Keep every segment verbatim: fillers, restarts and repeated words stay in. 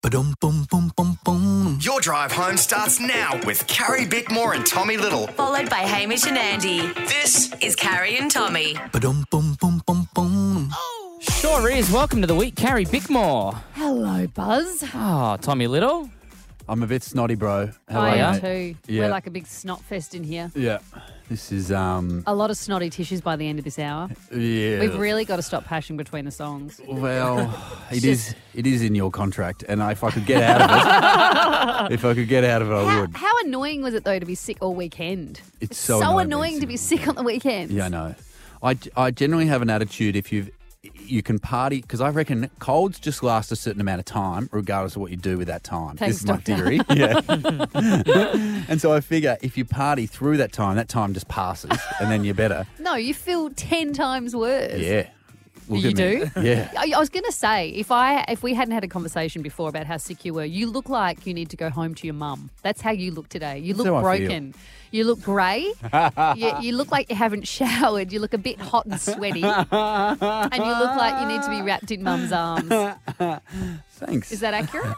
Ba-dum, boom, boom, boom, boom. Your drive home starts now with Carrie Bickmore and Tommy Little. Followed by Hamish and Andy. This Is Carrie and Tommy. Ba-dum, boom, boom, boom, boom. Sure is. Welcome to the week, Carrie Bickmore. Hello, Buzz. Oh, Tommy Little. I'm a bit snotty, bro. How I are am you? too. Yeah. We're like a big snot fest in here. Yeah. This is, um... A lot of snotty tissues by the end of this hour. yeah. We've really got to stop hashing between the songs. Well, it is it is in your contract, and if I could get out of it, if I could get out of it, I How, would. how annoying was it, though, to be sick all weekend? It's so annoying, annoying being to be sick on the weekends. Yeah, I know. I, I generally have an attitude if you've... You can party, because I reckon colds just last a certain amount of time, regardless of what you do with that time. Thanks, this is my Doctor. theory. Yeah. And so I figure if you party through that time, that time just passes, and then you're better. No, you feel ten times worse. Yeah. Look You at me. do? Yeah. I, I was going to say, if I if we hadn't had a conversation before about how sick you were, you look like you need to go home to your mum. That's how you look today. You That's look how I feel. broken. You look grey. you, you look like you haven't showered. You look a bit hot and sweaty. And you look like you need to be wrapped in mum's arms. Thanks. Is that accurate?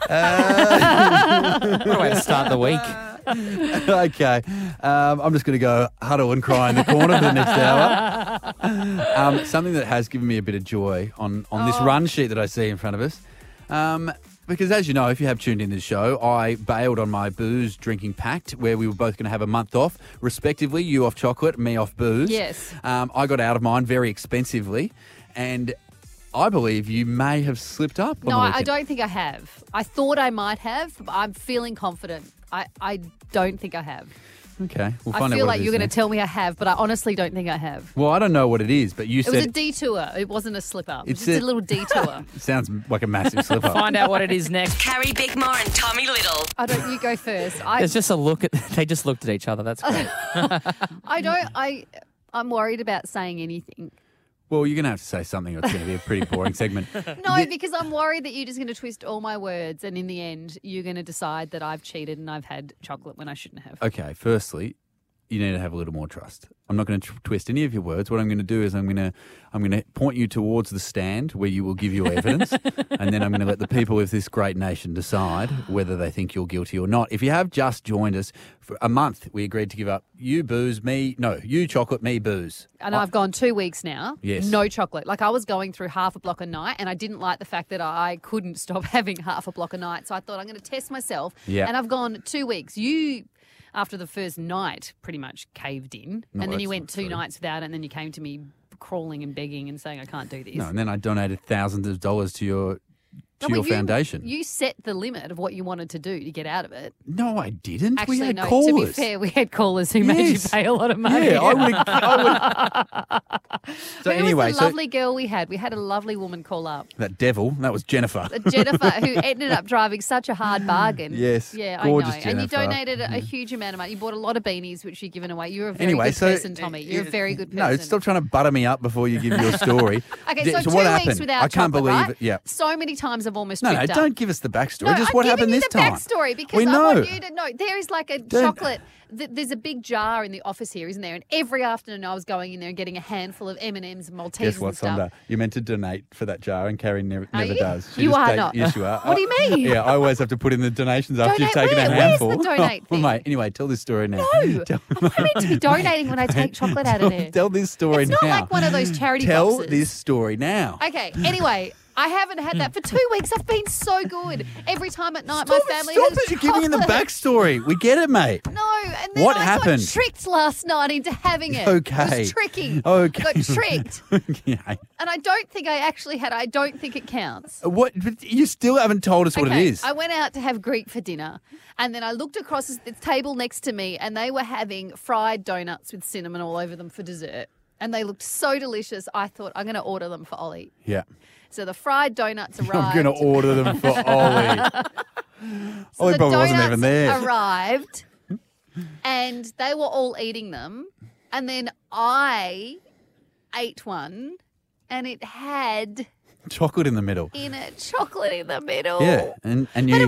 What a way to start the week. Okay. Um, I'm just going to go huddle and cry in the corner for the next hour. Um, something that has given me a bit of joy on, on this Oh. run sheet that I see in front of us. Um, because as you know, if you have tuned in to the show, I bailed on my booze drinking pact where we were both going to have a month off, respectively. You off chocolate, me off booze. Yes. Um, I got out of mine very expensively. And I believe you may have slipped up on No, the I weekend. don't think I have. I thought I might have, but I'm feeling confident. I, I don't think I have. Okay. We'll I find feel out what like it you're is going to next. tell me I have, but I honestly don't think I have. Well, I don't know what it is, but you It said was a detour. It wasn't a slip up. It was It's just a- a little detour. it sounds like a massive slip up. Find out what it is next. Carrie Bickmore and Tommy Little. I don't. You go first. I, There's just a look at. They just looked at each other. That's great. I don't. I. I'm worried about saying anything. Well, you're going to have to say something or it's going to be a pretty boring segment. No, because I'm worried that you're just going to twist all my words, and in the end, you're going to decide that I've cheated and I've had chocolate when I shouldn't have. Okay, firstly, you need to have a little more trust. I'm not going to tr- twist any of your words. What I'm going to do is I'm going to I'm going to point you towards the stand where you will give your evidence, and then I'm going to let the people of this great nation decide whether they think you're guilty or not. If you have just joined us for a month, we agreed to give up you booze, me no, you chocolate, me booze. And I've gone two weeks now. Yes. No chocolate. Like I was going through half a block a night, and I didn't like the fact that I couldn't stop having half a block a night. So I thought I'm going to test myself. Yeah. And I've gone two weeks. You, after the first night, pretty much caved in, No, and then you that's went not two true. nights without it, and then you came to me crawling and begging and saying I can't do this. No, and then I donated thousands of dollars to your to No, your but you- foundation. You set the limit of what you wanted to do to get out of it. no, I didn't. Actually, we had no. callers. To be fair, we had callers who made you Yes. pay a lot of money. Yeah, I would. I would. So Who anyway, was the so lovely girl we had? We had a lovely woman call up. that devil, that was Jennifer. Jennifer, who ended up driving such a hard bargain. Yes, Yeah, gorgeous I know. And you Jennifer. donated a, a huge amount of money. You bought a lot of beanies, which you've given away. You're a very Anyway, good so person, Tommy. You're a very good person. No, stop trying to butter me up before you give your story. Okay, D- so, two what weeks happened? without I can't chocolate, believe right? it. Yeah. So many times I've almost No, no, tripped up. don't give us the backstory. No, Just I'm what giving happened you this the time. backstory because we I know. want you to know. There is like a chocolate. Th- there's a big jar in the office here, isn't there? And every afternoon I was going in there and getting a handful of M and M's and Maltesers Guess what, and stuff. Sonda? You meant to donate for that jar, and Carrie never, Are never you? does. You just are take- not. Yes, you are. What do you mean? Yeah, I always have to put in the donations after you've Donate taken a where? Where's handful. the donate well, thing? mate, anyway, tell this story now. No, Tell, I'm not meant to be donating when I take chocolate out of there. tell this story It's now. not like one of those charity Tell boxes. this story now. Okay, anyway, I haven't had that for two weeks. I've been so good. Every time at night, Stop my it, family stop has it. You're giving in the chocolate. backstory. We get it, mate. No, and then What I happened? got tricked last night into having it. Okay. It was tricky. Okay. I got tricked. Yeah. And I don't think I actually had. I don't think it counts. What? But you still haven't told us what it Okay, is. I went out to have Greek for dinner, and then I looked across the table next to me, and they were having fried donuts with cinnamon all over them for dessert. And they looked so delicious. I thought, I'm going to order them for Ollie. Yeah. So the fried donuts arrived. I'm going to order them for Ollie. So Ollie the probably wasn't donuts even there. arrived, and they were all eating them. And then I ate one, and it had Chocolate in the middle. in it chocolate in the middle. Yeah. And, and you... But it wasn't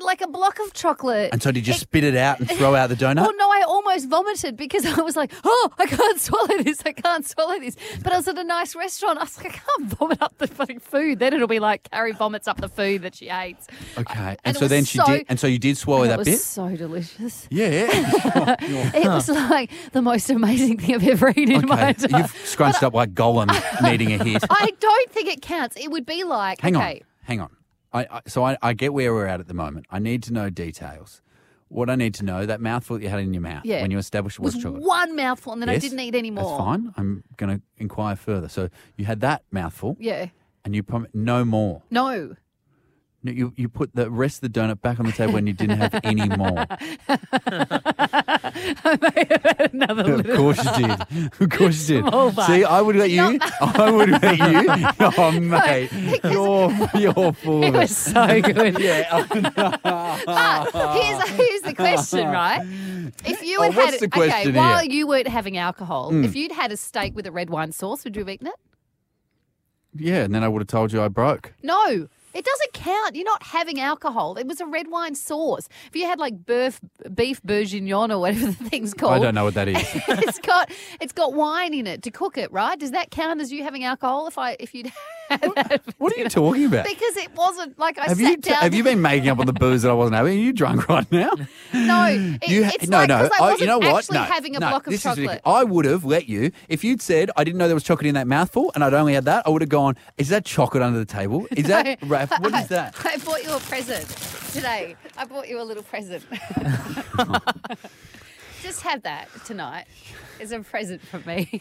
like a block of chocolate. And so did you spit it out and throw out the donut? Well, no, I almost vomited because I was like, oh, I can't swallow this. I can't swallow this. But I was at a nice restaurant. I was like, I can't vomit up the fucking food. Then it'll be like Carrie vomits up the food that she hates. Okay. And, And it so was then she so- did. And so you did swallow And that it was bit? so delicious. Yeah. It was like the most amazing thing I've ever eaten in my Okay. entire You've scrunched up like Gollum needing a hit. I don't think it counts. It would be like, Hang okay, on. Hang on. I, I, so I, I get where we're at at the moment. I need to know details. What I need to know, that mouthful that you had in your mouth Yeah. when you established it it was was chocolate. one mouthful and then I Yes, didn't eat any more. That's fine. I'm going to inquire further. So you had that mouthful Yeah. and you prom- no more. No. No, You you put the rest of the donut back on the table when you didn't have any more. Another Of course you did. Of course you Small did. bite. See, I would let you. I would let you. Oh, mate. You're, you're full It of it. was so good. Yeah. But here's, here's the question, right? If you Oh, had what's had the it, okay, question while here? you weren't having alcohol, Mm. if you'd had a steak with a red wine sauce, would you have eaten it? Yeah, and then I would have told you I broke. No. It doesn't count. You're not having alcohol. It was a red wine sauce. If you had like beef, beef bourguignon or whatever the thing's called, I don't know what that is. it's got it's got wine in it to cook it, right? Does that count as you having alcohol? If I if you'd had that, for What are you dinner? talking about? Because it wasn't like I Have sat you t- down. have you been making up on the booze that I wasn't having? Are you drunk right now? No, it, You ha- it's no, like no. 'cause I I- wasn't you know what? actually No, having a no, block of this is chocolate. ridiculous. I would have let you if you'd said I didn't know there was chocolate in that mouthful, and I'd only had that. I would have gone. Is that chocolate under the table? Is that Raph? What is that? I bought you a present today. I bought you a little present. Just have that tonight. It's a present from me.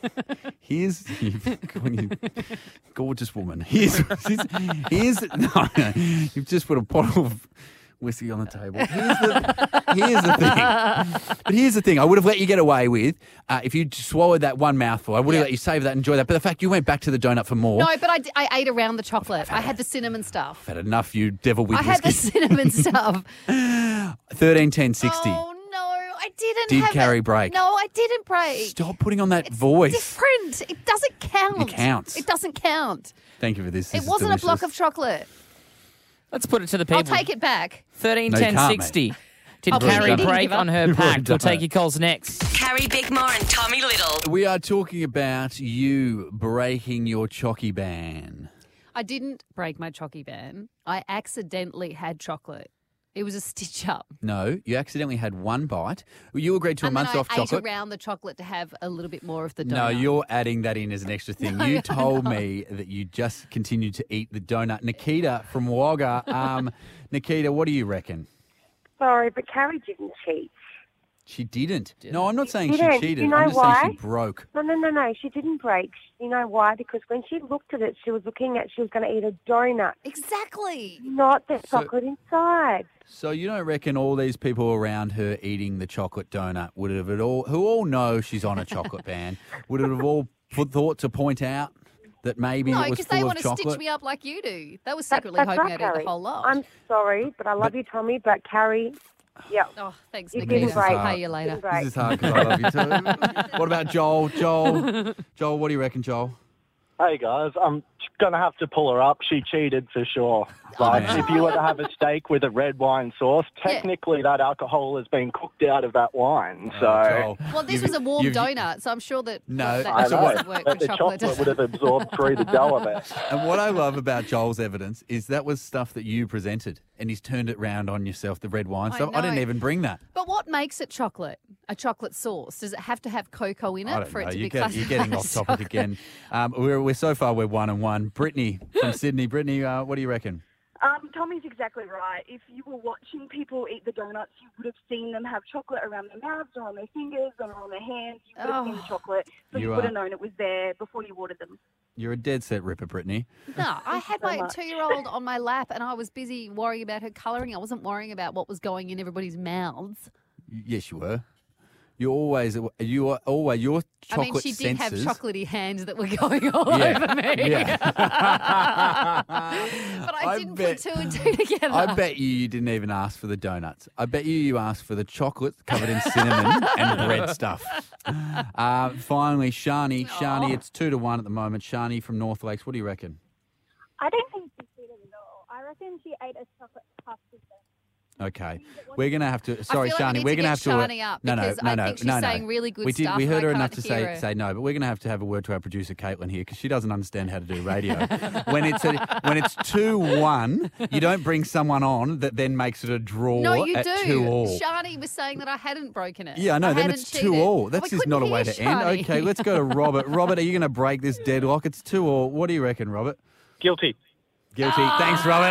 Here's you gorgeous woman. Here's here's, here's no, no, you've just put a bottle of whiskey on the table. Here's the, here's the thing. But here's the thing. I would have let you get away with uh, if you swallowed that one mouthful. I would have Yeah. let you save that and enjoy that. But the fact you went back to the donut for more. No, but I, d- I ate around the chocolate. I had the cinnamon stuff. I've had enough, you devil with I had the whiskey. cinnamon stuff. Thirteen, ten, sixty. Oh no, I didn't. Did have Carrie it. break? No, I didn't break. Stop putting on that It's voice. different. It doesn't count. It counts. It doesn't count. Thank you for this. This it is wasn't a block delicious. of chocolate. Let's put it to the people. I'll take it back. thirteen, No, you ten, can't, sixty. Did I'll Carrie really break give up. on her You've already pact? We'll done take it. your calls next. Carrie Bickmore and Tommy Little. We are talking about you breaking your chocky ban. I didn't break my chocky ban. I accidentally had chocolate. It was a stitch up. No, you accidentally had one bite. You agreed to a and then month I off ate chocolate. around the chocolate to have a little bit more of the donut. No, you're adding that in as an extra thing. No, you I'm told not. me that you just continued to eat the donut. Nikita from Wagga. Um, Nikita, what do you reckon? Sorry, but Carrie didn't cheat. She didn't. No, I'm not saying she Didn't. cheated. You know I'm just why? saying she broke. No, no, no, no. She didn't break. You know why? Because when she looked at it, she was looking at she was going to eat a donut, Exactly. not the So- chocolate inside. So you don't reckon all these people around her eating the chocolate donut would have at all, who all know she's on a chocolate ban, would have all put, thought to point out that maybe No, it was because they full want of to chocolate? stitch me up like you do. They were That- secretly that's hoping right, I'd eat Carrie. the whole lot. I'm sorry, but I love you, Tommy. But Carrie, yeah, Oh, thanks, You Nikita. didn't break. I'll pay you later. didn't break. This is hard because I love you too. What about Joel? Joel, Joel, what do you reckon, Joel? Hey guys, I'm gonna have to pull her up. She cheated for sure. Like man. if you were to have a steak with a red wine sauce, Yeah. technically that alcohol has been cooked out of that wine. So Oh, Joel, Well, this you've- was a warm you've- donut, so I'm sure that No, that I that's know, what- doesn't work but for the chocolate. chocolate would have absorbed through the dough of it. And what I love about Joel's evidence is that was stuff that you presented, and he's turned it round on yourself, the red wine I stuff. I didn't know. even bring that. But what makes it chocolate? A chocolate sauce? Does it have to have cocoa in it I don't for know. it to You're, be get, you're classified getting as off topic chocolate? again. Um, we're, we're so far we're one and one. Brittany from Sydney. Brittany, uh, what do you reckon? Um, Tommy's exactly right. If you were watching people eat the donuts, you would have seen them have chocolate around their mouths or on their fingers or on their hands. You would have seen the Oh. chocolate, so You you, would are- have known it was there before you ordered them. You're a dead set ripper, Brittany. No, I had so my much. two-year-old on my lap and I was busy worrying about her colouring. I wasn't worrying about what was going in everybody's mouths. Yes, you were. You always, you are always your I mean, chocolate she did senses. have chocolatey hands that were going all Yeah, over me. yeah. But I, I didn't bet- put two and two together. I bet you you didn't even ask for the donuts. I bet you you asked for the chocolate covered in cinnamon and bread stuff. Uh, finally, Shani. Shani, it's two to one at the moment. Shani from North Lakes. What do you reckon? I don't think she cheated at all. I reckon she ate a chocolate puff with them. Okay, we're going to have to. Sorry, feel like we Shani, need we're to going get have to. Shani up no, no, because no, I no, think she's no, no. saying really good we did, stuff We heard and her I enough can't to hear say her. say no, but we're going to have to have a word to our producer Caitlin here because she doesn't understand how to do radio. when it's a, when it's two one, you don't bring someone on that then makes it a draw No, you at do. two all. Shani was saying that I hadn't broken it. Yeah, I know. I Then hadn't it's cheated. two all. We That's just couldn't not a way hear to end. Shani. Okay, let's go to Robert. Robert, are you going to break this deadlock? It's two all. What do you reckon, Robert? Guilty. Guilty. Thanks, Robert.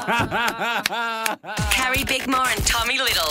Carrie Bickmore and Tommy Little.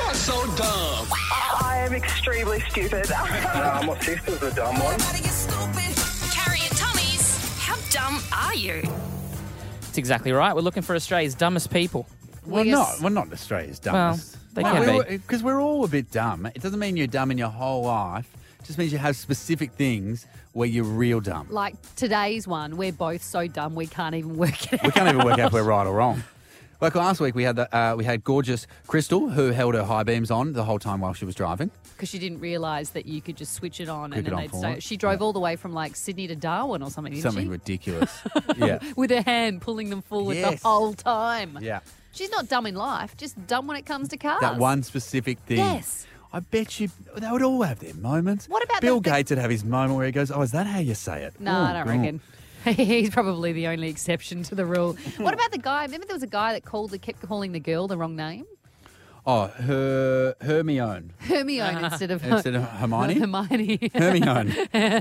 I am extremely stupid. Nah, my sister's a dumb one. Carrie and Tommy's. How dumb are you? That's exactly right. We're looking for Australia's dumbest people. We're We not. just- We're not Australia's dumbest. they can be. Because we're all a bit dumb. It doesn't mean you're dumb in your whole life. It just means you have specific things where you're real dumb. Like today's one, we're both so dumb we can't even work it out. We can't even work out if we're right or wrong. Like last week, we had the uh, we had gorgeous Crystal who held her high beams on the whole time while she was driving. Because she didn't realise that you could just switch it on Click and it then on they'd for say it. she drove Yeah. all the way from like Sydney to Darwin or something, didn't Something she? ridiculous. yeah. With her hand pulling them forward Yes. the whole time. Yeah. She's not dumb in life, just dumb when it comes to cars. That one specific thing. Yes. I bet you they would all have their moments. What about Bill the- the- Gates would have his moment where he goes, "Oh, is that how you say it?" No, Oh, I don't God. reckon. He's probably the only exception to the rule. What about the guy? Remember there was a guy that called the kept calling the girl the wrong name? Oh, her Hermione Hermione instead of instead of Hermione. Hermione. Hermione.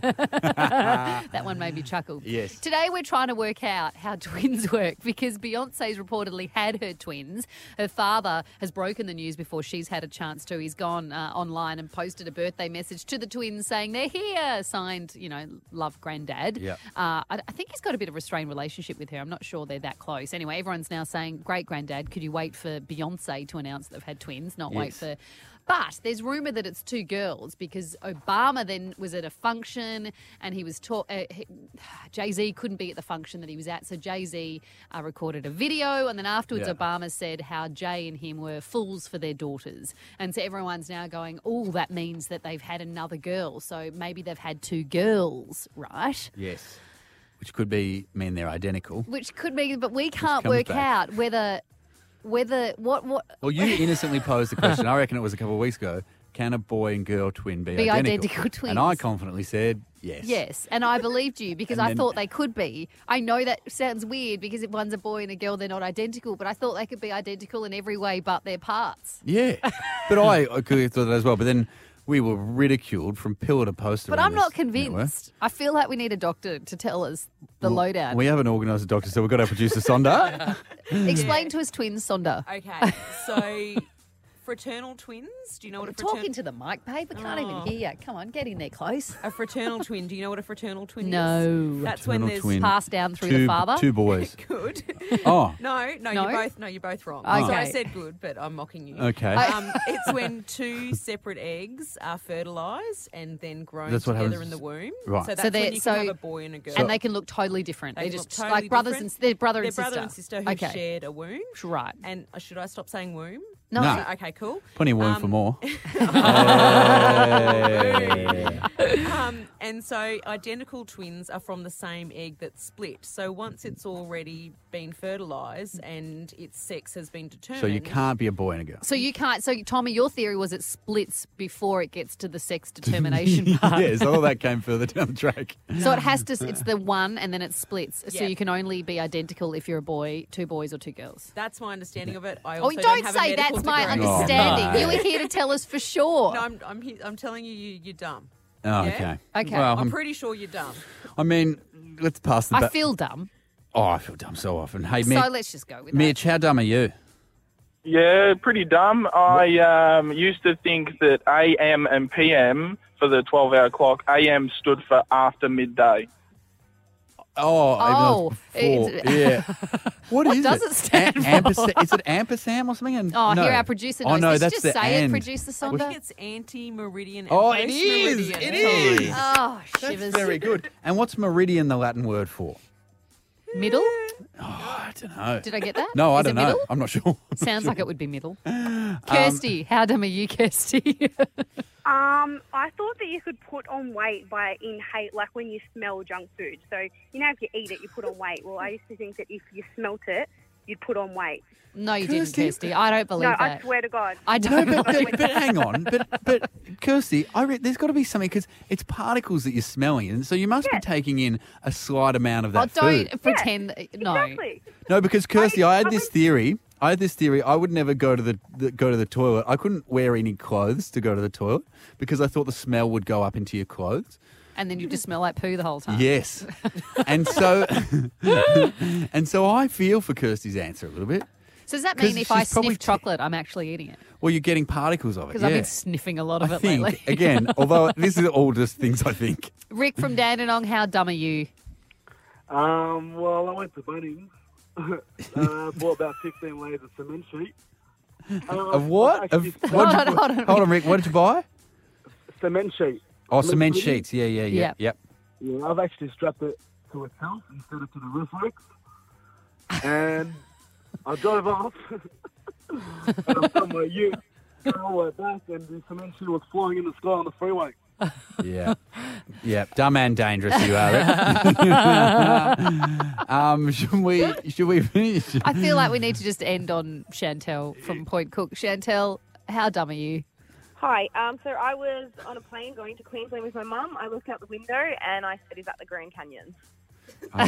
That one made me chuckle. Yes. Today we're trying to work out how twins work because Beyonce's reportedly had her twins. Her father has broken the news before she's had a chance to. He's gone uh, online and posted a birthday message to the twins saying they're here, signed, you know, love granddad. Yep. Uh, I, I think he's got a bit of a strained relationship with her. I'm not sure they're that close. Anyway, everyone's now saying, great granddad, could you wait for Beyonce to announce that they've had twins, not wait Yes. for... But there's rumour that it's two girls because Obama then was at a function and he was talk. Uh, he- Jay-Z couldn't be at the function that he was at, so Jay-Z uh, recorded a video, and then afterwards Yeah. Obama said how Jay and him were fools for their daughters, and so everyone's now going, oh, that means that they've had another girl, so maybe they've had two girls, right? Yes. Which could be mean they're identical. Which could be, but we can't comes work back. out whether whether what what. Well, you innocently posed the question. I reckon it was a couple of weeks ago. Can a boy and girl twin be, Be identical? identical twins. And I confidently said yes. Yes, and I believed you because And I then- thought they could be. I know that sounds weird because if one's a boy and a girl, they're not identical, but I thought they could be identical in every way but their parts. Yeah. But I, I could have thought that as well. But then we were ridiculed from pillar to post. But around I'm not this network. convinced. I feel like we need a doctor to tell us the lowdown. We haven't organised a doctor, so we've got our producer, Sonda. Explain to us twins, Sonda. Okay, so fraternal twins. Do you know what a fraternal Talking to the mic, babe. We can't Oh. even hear you. Come on, get in there close. a fraternal twin? Do you know what a fraternal twin No. is? That's when Fraternal there's twin. Passed down through two, the father. Two boys. good. Oh. No, no, No? you're both no, you're both wrong. Okay. So I said good, but I'm mocking you. Okay. Um, it's when two separate eggs are fertilised and then grown That's what together happens- in the womb. Right. So So that's they're- when you so- can have a boy and a girl. and they can look totally different. They They're look just totally like brothers different. and they're brother They're and sister. brother and sister who okay. shared a womb. Right. And uh, should I stop saying womb? No. No. Okay, cool. Plenty of room Um, for more. Um, and so identical twins are from the same egg that's split. So once it's already been fertilised and its sex has been determined. So you can't be a boy and a girl. So you can't. So Tommy, your theory was it splits before it gets to the sex determination part. Yes, all that came further down the track. So it has to. It's the one, and then it splits. So Yeah. you can only be identical if you're a boy, two boys or two girls. That's my understanding of it. I Oh, also don't have a say medical that's my degree. understanding. Oh, no. You were here to tell us for sure. No, I'm, I'm, he- I'm telling you, you, you're dumb. Oh, Yeah? okay. Okay. Well, I'm I'm, pretty sure you're dumb. I mean, let's pass the. I ba- feel dumb. Oh, I feel dumb so often. Hey, So Mitch, let's just go with Mitch, how dumb are you? Yeah, pretty dumb. I um, used to think that A M and P M for the twelve-hour clock, A M stood for after midday. Oh, Oh, even though it's before. yeah. What What is does it? it stand A- ampersand- Is it ampersand or something? And, that. Oh, no. here our producer knows. Oh, no, Let's that's just the say and. it, producer I think Sonda. it's anti-meridian. Oh, and it is. post-meridian. It is. Oh, That's shivers. very good. And what's meridian the Latin word for? Middle? Oh, I don't know. Did I get that? No, I Is don't it know. middle? I'm not sure. Sounds like it would be middle. Kirsty, how dumb are you, Kirsty? Um, I thought that you could put on weight by inhale, like when you smell junk food. So, you know, if you eat it, you put on weight. Well, I used to think that if you smelt it, you'd put on weight. No, you Kirsty- didn't, Kirsty. I don't believe No, that. I swear to God. I don't No, but, believe but, but hang on, but but Kirsty, I re- there's got to be something because it's particles that you're smelling, and so you must Yeah. be taking in a slight amount of Oh, that don't food. pretend. that- No. Exactly. No, because Kirsty, I had I this would- theory. I had this theory. I would never go to the, the go to the toilet. I couldn't wear any clothes to go to the toilet because I thought the smell would go up into your clothes. And then you just smell like poo the whole time. Yes, and so and so I feel for Kirsty's answer a little bit. So does that 'Cause mean if I she's probably sniff chocolate, I'm actually eating it? Well, you're getting particles of it. Because Yeah. I've been sniffing a lot of I it think lately. again, although this is all just things I think. Rick from Dandenong, how dumb are you? Um, well, I went to Bunnings, uh, bought about fifteen layers of cement sheet. Um, Of what? I've Of, actually- what did Hold you, on, hold on. hold on, Rick. What did you buy? Cement sheet. Oh, cement sheet. sheets. Yeah, yeah, yeah. Yep. Yep. Yeah, I've actually strapped it to itself instead of to the roof racks. And I drove off. and I'm somewhere you all the way back, and the cement sheet was flying in the sky on the freeway. Yeah. Yeah. Dumb and dangerous you are. Rick. um, should we? Should we finish? I feel like we need to just end on Chantel from Point Cook. Chantel, how dumb are you? Hi. Um, so I was on a plane going to Queensland with my mum. I looked out the window and I said, "Is that the Grand Canyon?" I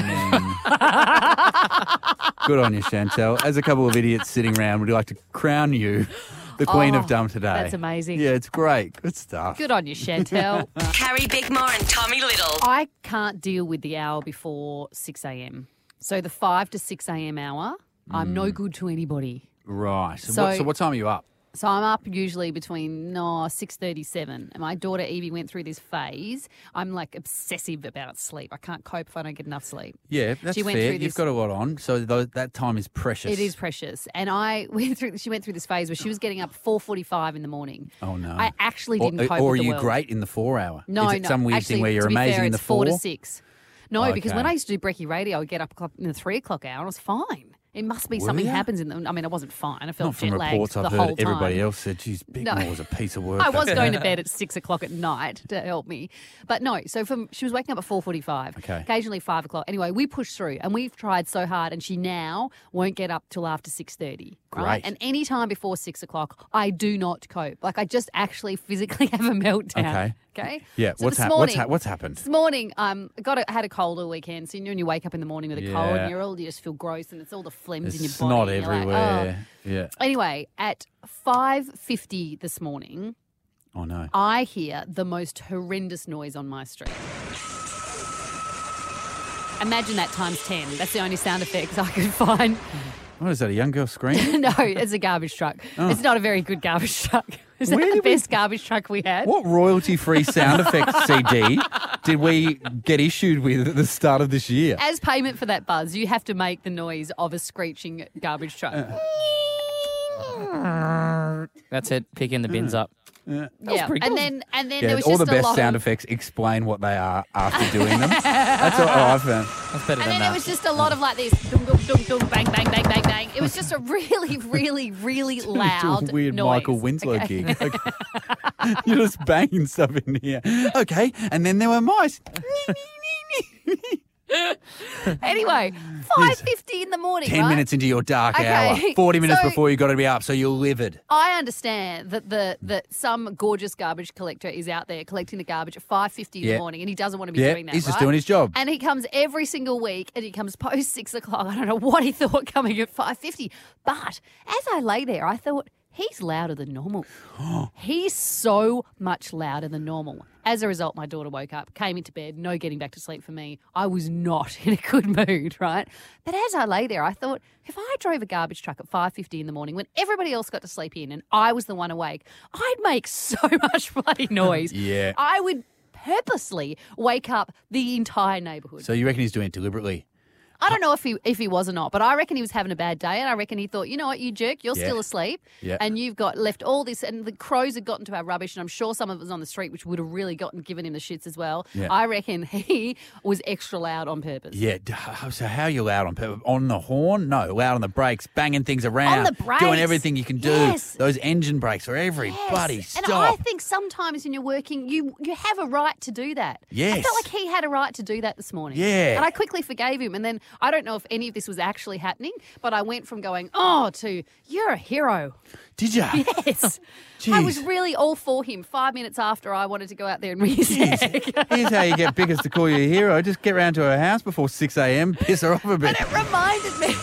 mean, good on you, Chantel. As a couple of idiots sitting around, would you like to crown you the Queen Oh, of Dumb today? that's amazing. Yeah, it's great. Good stuff. Good on you, Chantel. Carrie Bickmore and Tommy Little. I can't deal with the hour before six a.m. So the five to six a.m. hour, I'm no good to anybody. Right. So, So- what, so what time are you up? So I'm up usually between no six thirty seven. And my daughter Evie went through this phase. I'm like obsessive about sleep. I can't cope if I don't get enough sleep. Yeah, that's She went fair. through You've this- got a lot on, so th- that time is precious. It is precious. And I went through. She went through this phase where she was getting up four forty five in the morning. Oh no! I actually Or- didn't cope Or with are the you world. great in the four hour? No, is it no. some weird Actually, thing where you're to be amazing fair, in the it's four four? to six. No, because when Okay. I used to do Brekkie Radio, I would get up o'clock- in the three o'clock hour. and I was fine. It must be Were something ya? happens in the. I mean, I wasn't fine. I felt Not from jet lagged reports the I've whole heard. time. Everybody else said, "Geez, Bickmore No. was a piece of work." I was going to bed at six o'clock at night to help me, but no. So from she was waking up at four forty-five. Okay. Occasionally five o'clock. Anyway, we pushed through, and we've tried so hard, and she now won't get up till after six thirty. Right. Great. And any time before six o'clock, I do not cope. Like I just actually physically have a meltdown. Okay. Okay. Yeah. So what's this hap- morning, what's ha- what's happened? This morning, um, got a, had a cold all weekend. So you know when you wake up in the morning with a cold, Yeah. and you're all you just feel gross, and it's all the phlegms There's in your snot body. and you're like, everywhere. oh. Yeah. Anyway, at five fifty this morning, Oh no. I hear the most horrendous noise on my street. Imagine that times ten. That's the only sound effects I could find. What is that? A young girl screaming? No, it's a garbage truck. Oh. It's not a very good garbage truck. Is that Where the did we- best garbage truck we had? What royalty-free sound effects C D did we get issued with at the start of this year? As payment for that buzz, you have to make the noise of a screeching garbage truck. That's it. Picking the bins up. Yeah. yeah, and then and then Yeah, there was all just the a best lot sound of, effects explain what they are after doing them. That's all I've found. That's better and than then that. it was just a lot of like this, dum dum dum dum, bang bang bang bang bang. It was just a really, really, really loud a weird noise. Michael Winslow Okay. gig. Okay. You're just banging stuff in here. Okay, and then there were mice. Anyway, five fifty in the morning. Ten right? minutes into your dark Okay, hour. Forty minutes so- before you got to be up, so you're livid. I understand that the that some gorgeous garbage collector is out there collecting the garbage at five fifty in Yeah. the morning, and he doesn't want to be Yeah, doing that. he's just right? doing his job. And he comes every single week, and he comes post six o'clock. I don't know what he thought coming at five fifty, but as I lay there, I thought he's louder than normal. He's so much louder than normal. As a result, my daughter woke up, came into bed, no getting back to sleep for me. I was not in a good mood, right? But as I lay there, I thought, if I drove a garbage truck at five fifty in the morning when everybody else got to sleep in and I was the one awake, I'd make so much bloody noise. Yeah. I would purposely wake up the entire neighbourhood. So you reckon he's doing it deliberately? I don't know if he if he was or not, but I reckon he was having a bad day, and I reckon he thought, you know what, you jerk, you're Yeah. still asleep, Yeah. and you've got left all this, and the crows had gotten to our rubbish, and I'm sure some of it was on the street, which would have really gotten given him the shits as well. Yeah. I reckon he was extra loud on purpose. Yeah. d- So how are you loud on purpose? On the horn? No, loud on the brakes, banging things around, the brakes. doing everything you can do. Yes. Those engine brakes for everybody. Yes. Stop. And I think sometimes when you're working, you you have a right to do that. I Yes. felt like he had a right to do that this morning. Yeah. And I quickly forgave him, and then I don't know if any of this was actually happening, but I went from going, oh, to you're a hero. Did you? Yes. I was really all for him five minutes after I wanted to go out there and read his egg. Here's how you get Biggers to call you a hero. Just get round to her house before six a.m, piss her off a bit. But it reminded me.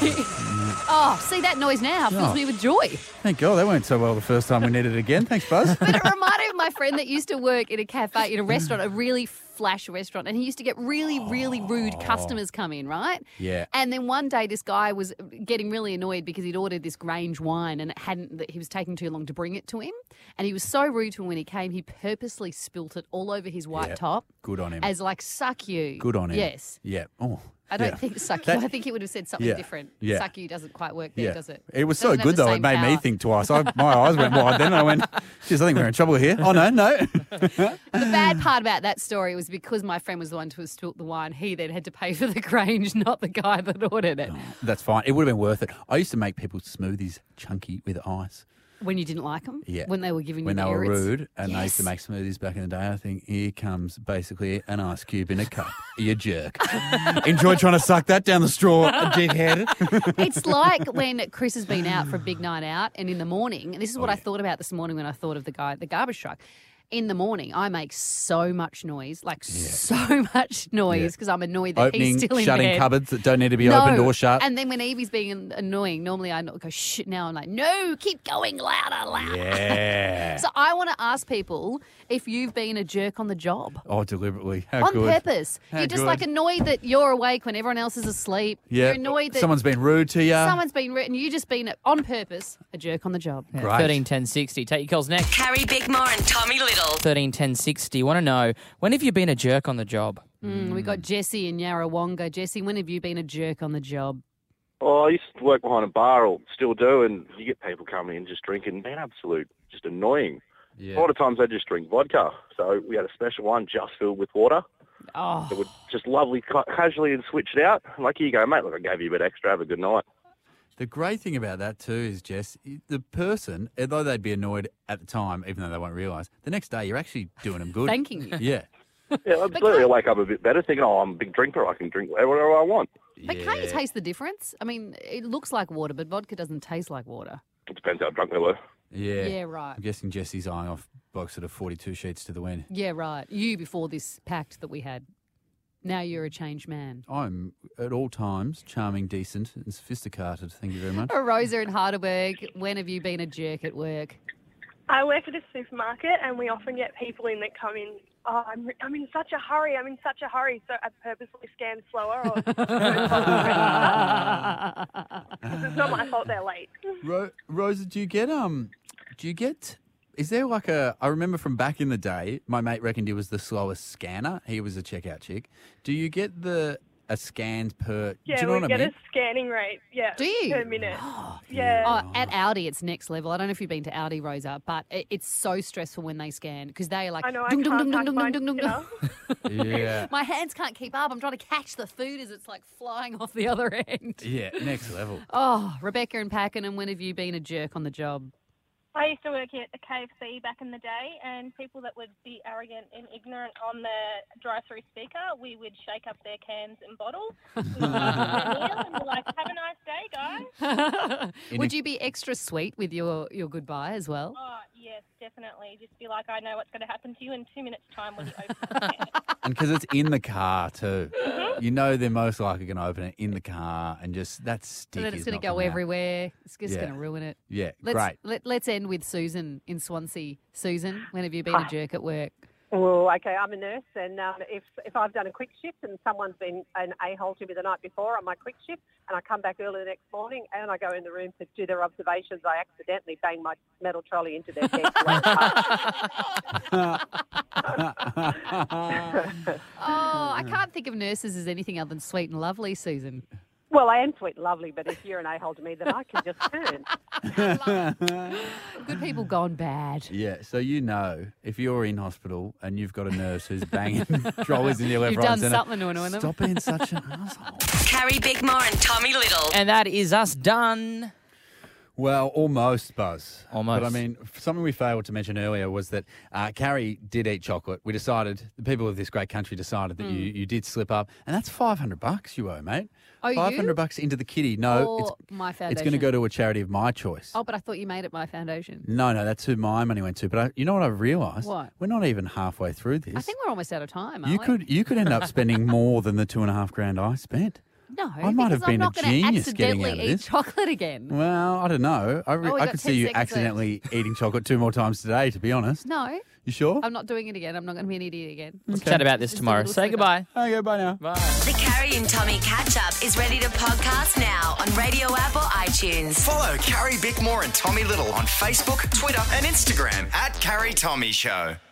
Oh, see that noise now fills Oh. me with joy. Thank God, that went so well the first time we needed it again. Thanks, Buzz. But it reminded me of my friend that used to work in a cafe, in a restaurant, a really flash restaurant, and he used to get really, really rude customers come in, right? Yeah. And then one day this guy was getting really annoyed because he'd ordered this Grange wine and it hadn't, that he was taking too long to bring it to him. And he was so rude to him when he came, he purposely spilt it all over his white Yeah. top. Good on him. As like, suck you. Good on him. Yes. Yeah. Oh. I don't yeah. think suck That- you. I think he would have said something Yeah. different. Yeah. Suck you doesn't quite work there, Yeah. does it? It was so Doesn't have good, the though, it same made me power. think twice. I, my eyes went wide then, and I went, geez, I think we're in trouble here. Oh, no, no. The bad part about that story was because my friend was the one who spilt the wine, he then had to pay for the Grange, not the guy that ordered it. That's fine. It would have been worth it. I used to make people's smoothies chunky with ice. When you didn't like them? Yeah. When they were giving When you they the were irrits? rude, and they used to Yes. make smoothies back in the day. I think, here comes basically an ice cube in a cup. You jerk. Enjoy trying to suck that down the straw, dickhead. It's like when Chris has been out for a big night out and in the morning, and this is what I thought about this morning when I thought of the guy at the garbage truck. In the morning, I make so much noise, like so much noise, because I'm annoyed that Opening, he's still in shutting bed. cupboards that don't need to be No. opened or shut. And then when Evie's being annoying, normally I go, shit, now I'm like, no, keep going louder, louder. Yeah. So I want to ask people if you've been a jerk on the job. Oh, deliberately. How on good. purpose. How You're just good. like annoyed that you're awake when everyone else is asleep. Yeah. You're annoyed that Someone's been rude to you. someone's been written. You just been on purpose a jerk on the job. Great. thirteen ten sixty. Take your calls next. Carrie Bickmore and Tommy Little. thirteen ten sixty. Want to know, when have you been a jerk on the job? Mm, we got Jesse in Yarrawonga. Jesse, when have you been a jerk on the job? Oh, I used to work behind a bar, or still do, and you get people coming in just drinking, man, absolute, just annoying. Yeah. A lot of times they just drink vodka. So we had a special one just filled with water. Oh. It would just lovely, ca- casually and switch it out. Like, here you go, mate, look, I gave you a bit extra, have a good night. The great thing about that too is, Jess, the person, although they'd be annoyed at the time, even though they won't realise, the next day you're actually doing them good. Thanking you. Yeah. Yeah, absolutely. I wake up a bit better thinking, oh, I'm a big drinker, I can drink whatever I want. But can't you taste the difference? I mean, it looks like water, but vodka doesn't taste like water. It depends how drunk they were. Yeah. Yeah, right. I'm guessing Jesse's eyeing off box at a forty-two sheets to the wind. Yeah, right. You before this pact that we had. Now you're a changed man. I'm at all times charming, decent, and sophisticated. Thank you very much. Rosa in Heidelberg, when have you been a jerk at work? I work at a supermarket, and we often get people in that come in, oh, I'm, I'm in such a hurry, I'm in such a hurry, so I purposely scan slower. Or because it's not my fault they're late. Ro- Rosa, do you get um, do you get? Is there like a? I remember from back in the day, my mate reckoned he was the slowest scanner. He was a checkout chick. Do you get the a scans per? Yeah, do you know we what get I mean? a scanning rate, yeah, Do you? per minute. yeah. Oh, at Audi, it's next level. I don't know if you've been to Audi, Rosa, but it, it's so stressful when they scan because they are like, I know, I dung, dung, can't dung, pack dung, mine dung, dung, dung, dung. Yeah. My hands can't keep up. I'm trying to catch the food as it's like flying off the other end. Yeah, next level. Oh, Rebecca and Pakenham, when have you been a jerk on the job? I used to work at a K F C back in the day, and people that would be arrogant and ignorant on the drive-through speaker, we would shake up their cans and bottles. We would meal and be like, have a nice day, guys. Would you be extra sweet with your, your goodbye as well? Oh, yes, definitely. Just be like, I know what's going to happen to you in two minutes' time when you open the can. And because it's in the car too, you know they're most likely going to open it in the car, and just that stick. So then it's is going to not go coming out. everywhere. It's just Yeah. going to ruin it. Yeah, let's, great. Let, let's end with Susan in Swansea. Susan, when have you been a Hi. jerk at work? Well, okay, I'm a nurse, and um, if if I've done a quick shift and someone's been an a-hole to me the night before on my quick shift, and I come back early the next morning and I go in the room to do their observations, I accidentally bang my metal trolley into their head. Oh, I can't think of nurses as anything other than sweet and lovely, Susan. Well, I am sweet and lovely, but if you're an a-hole to me, then I can just turn. Good people gone bad. Yeah, so you know, if you're in hospital and you've got a nurse who's banging trolleys in your left, You've right, done and centre, something to annoy them. Stop being such an asshole. Carrie Bickmore and Tommy Little. And that is us done. Well, almost, Buzz. Almost. But I mean, something we failed to mention earlier was that uh, Carrie did eat chocolate. We decided, the people of this great country decided that Mm. you, you did slip up. And that's five hundred bucks you owe, mate. Oh, you? five hundred bucks into the kitty. No, Or it's, my it's foundation. going to go to a charity of my choice. Oh, but I thought you made it my foundation. No, no, that's who my money went to. But I, you know what I've realised? What? We're not even halfway through this. I think we're almost out of time. you aren't we? could you could end up spending more than the two and a half grand I spent. No, I might have because been I'm a not gonna genius getting accidentally out of eat this. chocolate again. Well, I don't know. I, re- Oh, we I got could ten see you seconds left. accidentally eating chocolate two more times today, to be honest. No, You sure? I'm not doing it again. I'm not going to be an idiot again. Let's chat about this Just a tomorrow. little Say slip goodbye. Okay, bye now. Bye. The Carrie and Tommy catch up is ready to podcast now on Radio app or iTunes. Follow Carrie Bickmore and Tommy Little on Facebook, Twitter, and Instagram at Carrie Tommy Show.